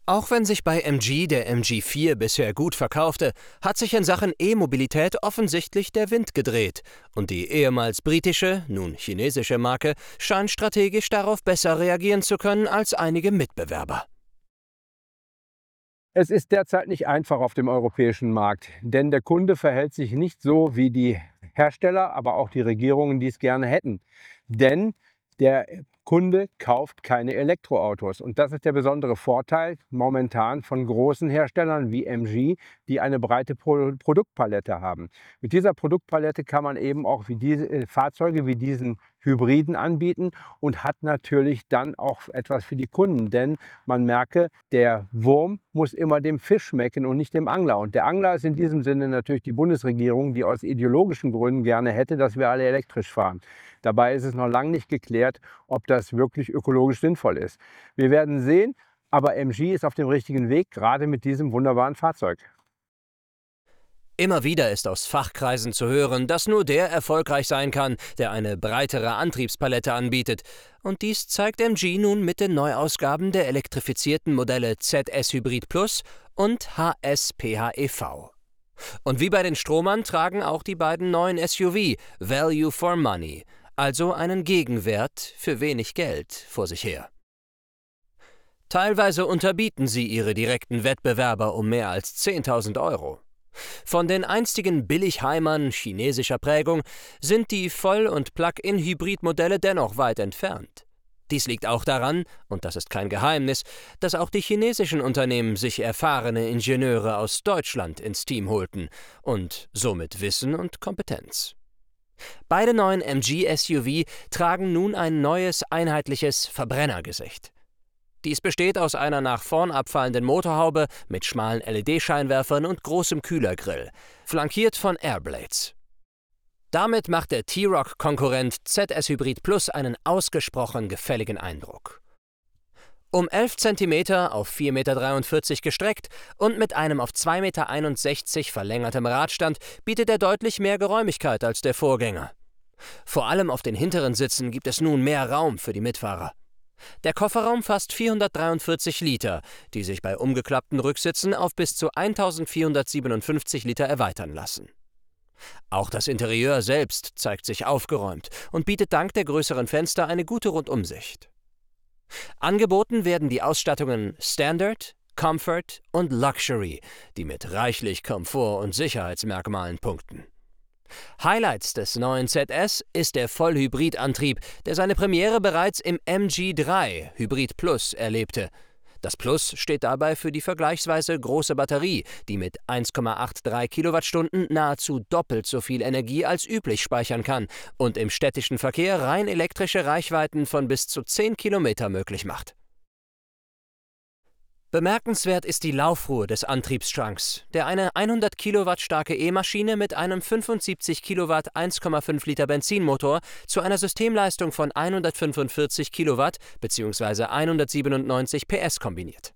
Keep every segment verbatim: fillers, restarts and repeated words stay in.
Auch wenn sich bei M G der M G vier bisher gut verkaufte, hat sich in Sachen E-Mobilität offensichtlich der Wind gedreht und die ehemals britische, nun chinesische Marke scheint strategisch darauf besser reagieren zu können als einige Mitbewerber. Es ist derzeit nicht einfach auf dem europäischen Markt, denn der Kunde verhält sich nicht so, wie die Hersteller, aber auch die Regierungen dies gerne hätten. Denn der Kunde kauft keine Elektroautos. Und das ist der besondere Vorteil momentan von großen Herstellern wie M G, die eine breite Pro Produktpalette haben. Mit dieser Produktpalette kann man eben auch wie diese, äh, Fahrzeuge wie diesen Hybriden anbieten und hat natürlich dann auch etwas für die Kunden. Denn man merke, der Wurm muss immer dem Fisch schmecken und nicht dem Angler. Und der Angler ist in diesem Sinne natürlich die Bundesregierung, die aus ideologischen Gründen gerne hätte, dass wir alle elektrisch fahren. Dabei ist es noch lange nicht geklärt, ob das wirklich ökologisch sinnvoll ist. Wir werden sehen, aber M G ist auf dem richtigen Weg, gerade mit diesem wunderbaren Fahrzeug. Immer wieder ist aus Fachkreisen zu hören, dass nur der erfolgreich sein kann, der eine breitere Antriebspalette anbietet. Und dies zeigt M G nun mit den Neuausgaben der elektrifizierten Modelle Z S Hybrid Plus und H S P H E V. Und wie bei den Stromern tragen auch die beiden neuen S U V Value for Money, also einen Gegenwert für wenig Geld, vor sich her. Teilweise unterbieten sie ihre direkten Wettbewerber um mehr als zehntausend Euro. Von den einstigen Billigheimern chinesischer Prägung sind die Voll- und Plug-in-Hybrid-Modelle dennoch weit entfernt. Dies liegt auch daran, und das ist kein Geheimnis, dass auch die chinesischen Unternehmen sich erfahrene Ingenieure aus Deutschland ins Team holten und somit Wissen und Kompetenz. Beide neuen M G-S U V tragen nun ein neues, einheitliches Verbrennergesicht. Dies besteht aus einer nach vorn abfallenden Motorhaube mit schmalen L E D-Scheinwerfern und großem Kühlergrill, flankiert von Airblades. Damit macht der T-Roc-Konkurrent Z S Hybrid Plus einen ausgesprochen gefälligen Eindruck. Um elf Zentimeter auf vier Komma dreiundvierzig Meter gestreckt und mit einem auf zwei Komma einundsechzig Meter verlängertem Radstand bietet er deutlich mehr Geräumigkeit als der Vorgänger. Vor allem auf den hinteren Sitzen gibt es nun mehr Raum für die Mitfahrer. Der Kofferraum fasst vierhundertdreiundvierzig Liter, die sich bei umgeklappten Rücksitzen auf bis zu eintausendvierhundertsiebenundfünfzig Liter erweitern lassen. Auch das Interieur selbst zeigt sich aufgeräumt und bietet dank der größeren Fenster eine gute Rundumsicht. Angeboten werden die Ausstattungen Standard, Comfort und Luxury, die mit reichlich Komfort- und Sicherheitsmerkmalen punkten. Highlights des neuen Z S ist der Vollhybridantrieb, der seine Premiere bereits im M G drei Hybrid Plus erlebte. Das Plus steht dabei für die vergleichsweise große Batterie, die mit eins Komma dreiundachtzig Kilowattstunden nahezu doppelt so viel Energie als üblich speichern kann und im städtischen Verkehr rein elektrische Reichweiten von bis zu zehn Kilometer möglich macht. Bemerkenswert ist die Laufruhe des Antriebsstrang, der eine hundert Kilowatt starke E-Maschine mit einem fünfundsiebzig Kilowatt eins Komma fünf Liter Benzinmotor zu einer Systemleistung von hundertfünfundvierzig Kilowatt bzw. hundertsiebenundneunzig P S kombiniert.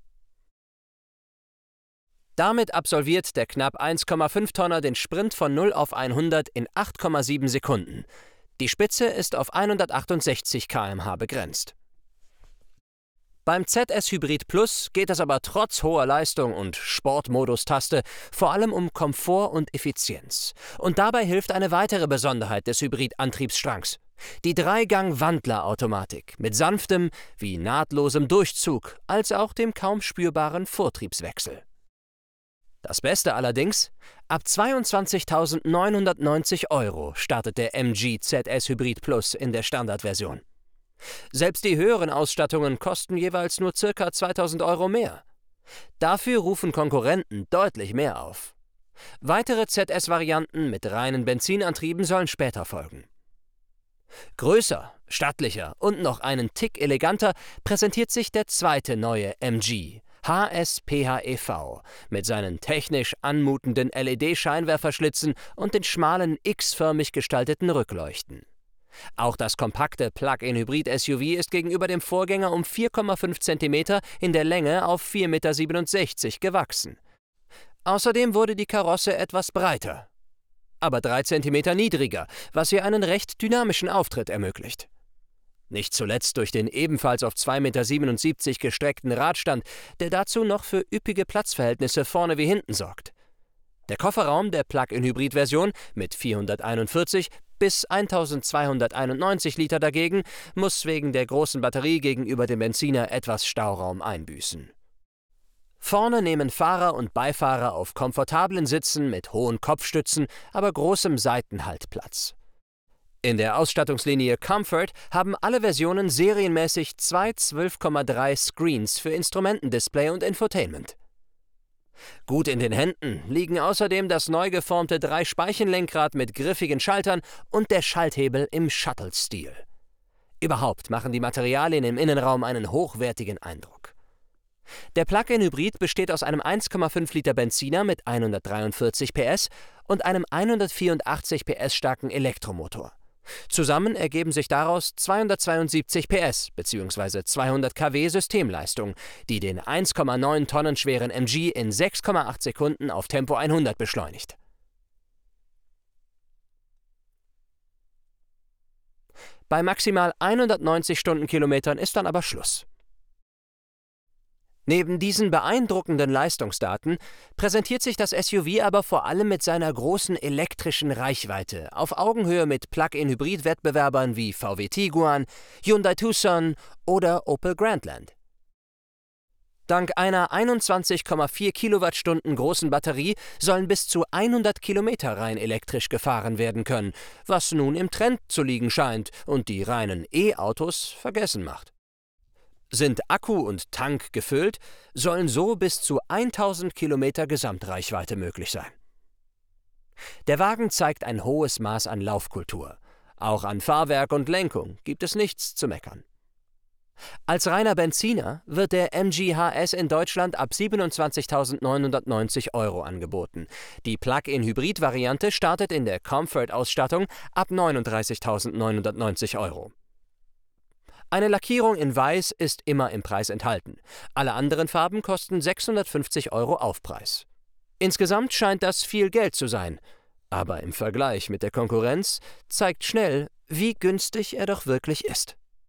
Damit absolviert der knapp eins Komma fünf Tonner den Sprint von null auf hundert in acht Komma sieben Sekunden. Die Spitze ist auf hundertachtundsechzig Kilometer pro Stunde begrenzt. Beim Z S Hybrid Plus geht es aber trotz hoher Leistung und Sportmodus-Taste vor allem um Komfort und Effizienz. Und dabei hilft eine weitere Besonderheit des Hybrid-Antriebsstrangs: die Dreigang-Wandler-Automatik mit sanftem wie nahtlosem Durchzug als auch dem kaum spürbaren Vortriebswechsel. Das Beste allerdings: ab zweiundzwanzigtausendneunhundertneunzig Euro startet der M G Z S Hybrid Plus in der Standardversion. Selbst die höheren Ausstattungen kosten jeweils nur ca. zweitausend Euro mehr. Dafür rufen Konkurrenten deutlich mehr auf. Weitere Z S-Varianten mit reinen Benzinantrieben sollen später folgen. Größer, stattlicher und noch einen Tick eleganter präsentiert sich der zweite neue M G, H S P H E V, mit seinen technisch anmutenden L E D-Scheinwerferschlitzen und den schmalen X-förmig gestalteten Rückleuchten. Auch das kompakte Plug-in-Hybrid-S U V ist gegenüber dem Vorgänger um vier Komma fünf Zentimeter in der Länge auf vier Komma siebenundsechzig Meter gewachsen. Außerdem wurde die Karosse etwas breiter, aber drei Zentimeter niedriger, was ihr einen recht dynamischen Auftritt ermöglicht. Nicht zuletzt durch den ebenfalls auf zwei Komma siebenundsiebzig Meter gestreckten Radstand, der dazu noch für üppige Platzverhältnisse vorne wie hinten sorgt. Der Kofferraum der Plug-in-Hybrid-Version mit vierhunderteinundvierzig bis eintausendzweihunderteinundneunzig Liter dagegen muss wegen der großen Batterie gegenüber dem Benziner etwas Stauraum einbüßen. Vorne nehmen Fahrer und Beifahrer auf komfortablen Sitzen mit hohen Kopfstützen, aber großem Seitenhalt Platz. In der Ausstattungslinie Comfort haben alle Versionen serienmäßig zwei zwölf Komma drei Screens für Instrumentendisplay und Infotainment. Gut in den Händen liegen außerdem das neu geformte Drei-Speichen-Lenkrad mit griffigen Schaltern und der Schalthebel im Shuttle-Stil. Überhaupt machen die Materialien im Innenraum einen hochwertigen Eindruck. Der Plug-in-Hybrid besteht aus einem eins Komma fünf Liter Benziner mit hundertdreiundvierzig P S und einem hundertvierundachtzig P S starken Elektromotor. Zusammen ergeben sich daraus zweihundertzweiundsiebzig P S bzw. zweihundert Kilowatt Systemleistung, die den eins Komma neun Tonnen schweren M G in sechs Komma acht Sekunden auf Tempo hundert beschleunigt. Bei maximal hundertneunzig Stundenkilometern ist dann aber Schluss. Neben diesen beeindruckenden Leistungsdaten präsentiert sich das S U V aber vor allem mit seiner großen elektrischen Reichweite auf Augenhöhe mit Plug-in-Hybrid-Wettbewerbern wie V W Tiguan, Hyundai Tucson oder Opel Grandland. Dank einer einundzwanzig Komma vier Kilowattstunden großen Batterie sollen bis zu hundert Kilometer rein elektrisch gefahren werden können, was nun im Trend zu liegen scheint und die reinen E-Autos vergessen macht. Sind Akku und Tank gefüllt, sollen so bis zu tausend Kilometer Gesamtreichweite möglich sein. Der Wagen zeigt ein hohes Maß an Laufkultur. Auch an Fahrwerk und Lenkung gibt es nichts zu meckern. Als reiner Benziner wird der M G H S in Deutschland ab siebenundzwanzigtausendneunhundertneunzig Euro angeboten. Die Plug-in-Hybrid-Variante startet in der Comfort-Ausstattung ab neununddreißigtausendneunhundertneunzig Euro. Eine Lackierung in Weiß ist immer im Preis enthalten. Alle anderen Farben kosten sechshundertfünfzig Euro Aufpreis. Insgesamt scheint das viel Geld zu sein, aber im Vergleich mit der Konkurrenz zeigt schnell, wie günstig er doch wirklich ist.